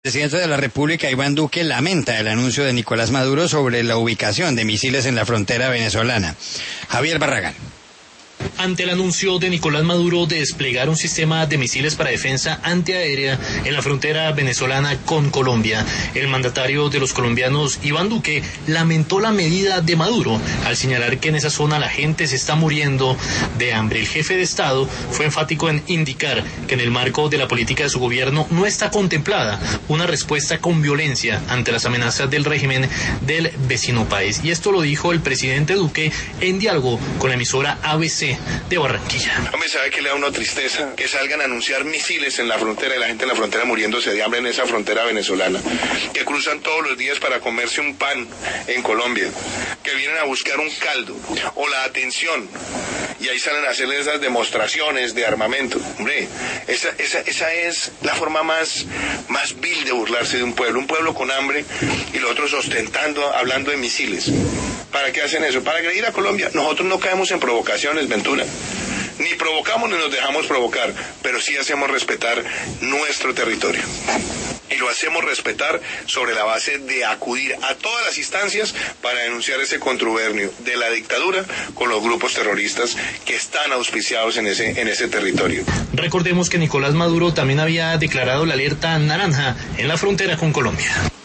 El presidente de la República, Iván Duque, lamenta el anuncio de Nicolás Maduro sobre la ubicación de misiles en la frontera venezolana. Javier Barragán. Ante el anuncio de Nicolás Maduro de desplegar un sistema de misiles para defensa antiaérea en la frontera venezolana con Colombia, el mandatario de los colombianos, Iván Duque, lamentó la medida de Maduro al señalar que en esa zona la gente se está muriendo de hambre. El jefe de Estado fue enfático en indicar que en el marco de la política de su gobierno no está contemplada una respuesta con violencia ante las amenazas del régimen del vecino país. Y esto lo dijo el presidente Duque en diálogo con la emisora ABC de Barranquilla. Hombre, ¿sabe qué le da a uno tristeza? Que salgan a anunciar misiles en la frontera y la gente en la frontera muriéndose de hambre en esa frontera venezolana, que cruzan todos los días para comerse un pan en Colombia, que vienen a buscar un caldo o la atención y ahí salen a hacer esas demostraciones de armamento. Hombre, esa es la forma más vil de burlarse de un pueblo con hambre y los otros ostentando, hablando de misiles. ¿Para qué hacen eso? Para agredir a Colombia. Nosotros no caemos en provocaciones, Ventura. Ni provocamos ni nos dejamos provocar, pero sí hacemos respetar nuestro territorio. Y lo hacemos respetar sobre la base de acudir a todas las instancias para denunciar ese contubernio de la dictadura con los grupos terroristas que están auspiciados en ese territorio. Recordemos que Nicolás Maduro también había declarado la alerta naranja en la frontera con Colombia.